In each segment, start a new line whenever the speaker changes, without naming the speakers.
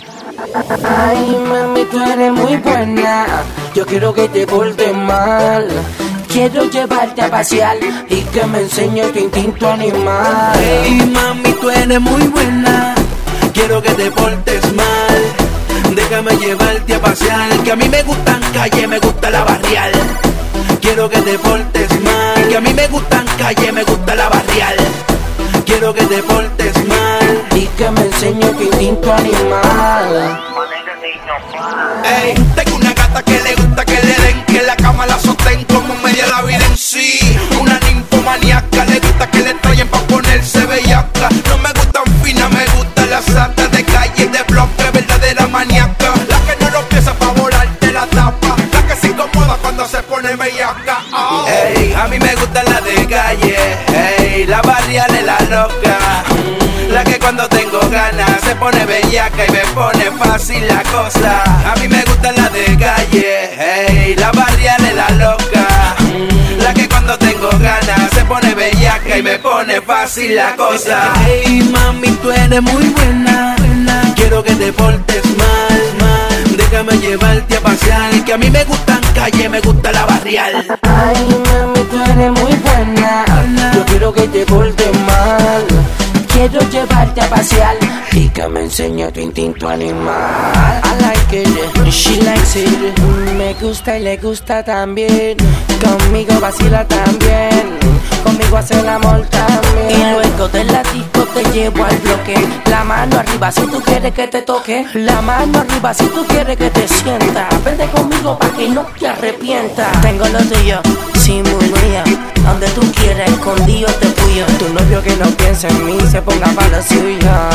Ay, mami, tú eres muy buena. Yo quiero que te portes mal. Quiero llevarte a pasear y que me enseñe tu instinto animal.
Hey, mami, tú eres muy buena. Quiero que te portes mal. Déjame llevarte a pasear, que a mí me gustan calle, me gusta la barrial. Quiero que te portes mal, que a mí me gustan calle, me gusta la barrial. Quiero que te portes mal
y que me enseñe tu instinto animal.
Ey, tengo una gata que le gusta que le den, que la cama la sostén como media la vida en sí. Una ninfomaníaca, le gusta que le traigan pa' ponerse bellaca. No me gustan finas, me gustan las santas de calle, de bloque, verdadera maníaca. La que no lo piensa pa' volarte la tapa, la que se incomoda cuando se pone bellaca. Oh. Ey, a mí me gustan las de calle, ey, la barrial es la loca. La que cuando tengo ganas se pone bellaca y me pone fácil la cosa. A mí me gustan las de calle, hey, la barrial es la loca. La que cuando tengo ganas se pone bellaca y me pone fácil la cosa. Hey, mami, tú eres muy buena. Quiero que te portes mal. Déjame llevarte a pasear, que a mí me gustan calle, me gusta la barrial.
Ay, mami, tú eres muy buena. Yo quiero que te portes mal. Quiero llevarte a pasear y que me enseñe tu instinto animal. I like it, she likes it. Me gusta y le gusta también. Conmigo vacila también. Conmigo hace el amor también. Y luego de la disco te llevo al bloque. La mano arriba si tú quieres que te toque. La mano arriba si tú quieres que te sienta. Vente conmigo pa' que no te arrepientas. Tengo lo tuyo, sí, muy mía. Donde tú quieras, escondido te puyo. Tu novio que no piensa en mí se ponga para la suya.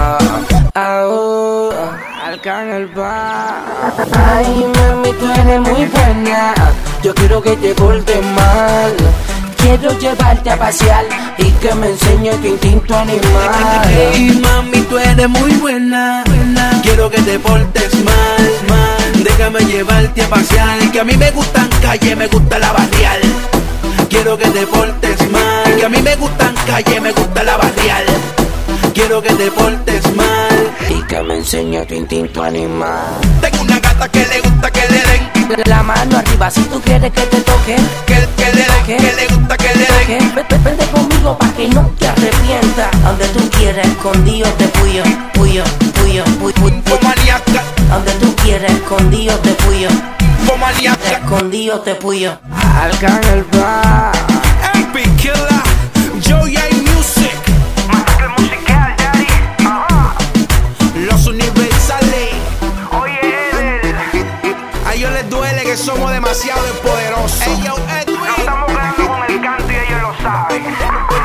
Acá en el bar. Ay, mami, tú eres muy buena. Yo quiero que te portes mal. Quiero llevarte a pasear y que me enseñe tu instinto animal.
Hey, mami, tú eres muy buena. Quiero que te portes mal. Déjame llevarte a pasear, que a mí me gustan calle, me gusta la barrial. Quiero que te portes mal, que a mí me gustan calle, me gusta la barrial. Quiero que te portes mal
y que me enseñe tu instinto animal.
Tengo una gata que le gusta que le den.
La mano arriba si tú quieres que te toque.
Que le den, que le gusta que le den.
Vente conmigo pa' que no te arrepientas. Donde tú quieras, escondido te puyo. Puyo.
Fomaníaca.
Donde tú quieras, escondido te puyo.
Fomaníaca.
Escondido te puyo. Acá en el bar.
Epic Killer, Joya y Music.
Masacre musical, daddy. Ajá.
Los universales.
Oye, Eder.
A ellos les duele que somos demasiado poderosos.
Nos estamos quedando con el canto y ellos lo saben.